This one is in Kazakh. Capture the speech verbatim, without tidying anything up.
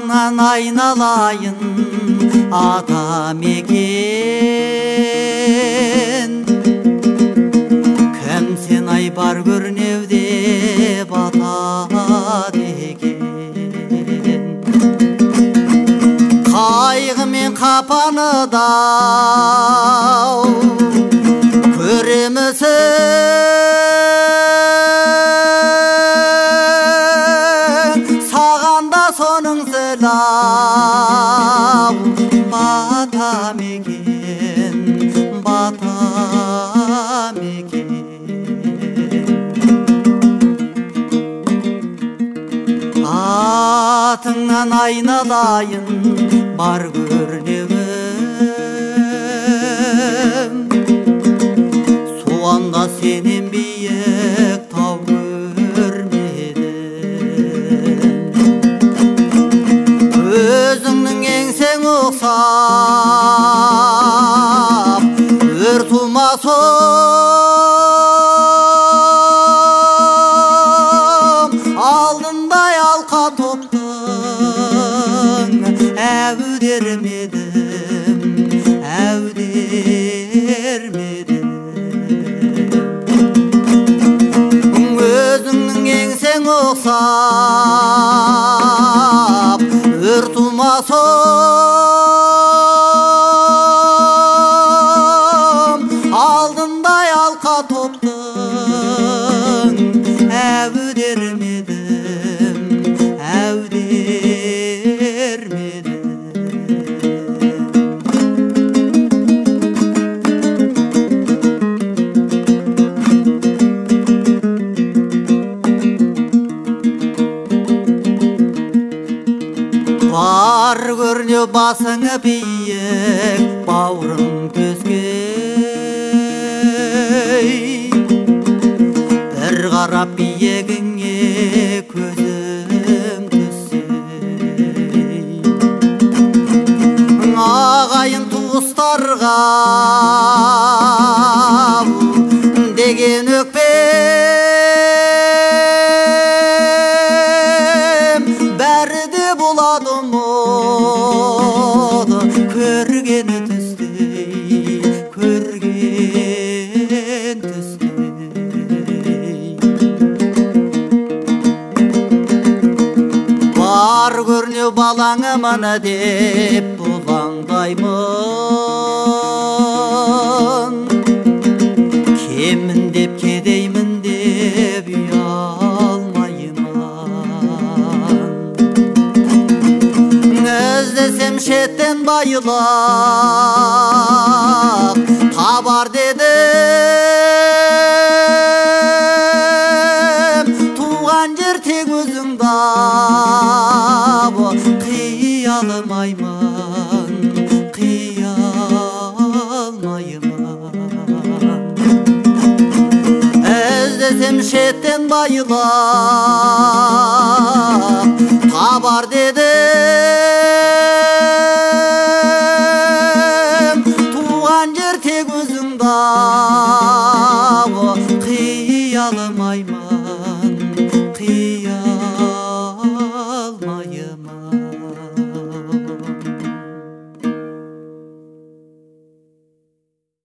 атыңнан айналайын Атамекен. Кім сен айбар көрнеуде батады екен. Қайғы мен қапаны да көремісің, саған да соның сылау. Батамекен, Батамекен. Атыңнан айналайын бар көрнеуім, суанда сенен биік тау көрмедім. Өзіңнің еңсең ұқсап өр тумасым, алдындай алқа топтың әудермедім, әудермедім. Өзіңнің еңсең ұқсап өр тумасым, алдындай алқа топтың әудермедім, әудермедім. Бар көрнеу басыңы биік, бауырың төскей. Бір қарап биігіңе көзім түссей. Ағайын туыстарға деген өкпем, бәрі де болады ұмыт, көргені түстей, көрген түстей. Бар көрнеу балаңы мана деп бұлаңдаймын, кемін деп кедеймін деп ұялмаймын. Іздесем шеттен байылап табар дедім, туған жер тек өзіңді қиялмаймын, қиялмаймын. Іздесем шеттен байылап табар дедім,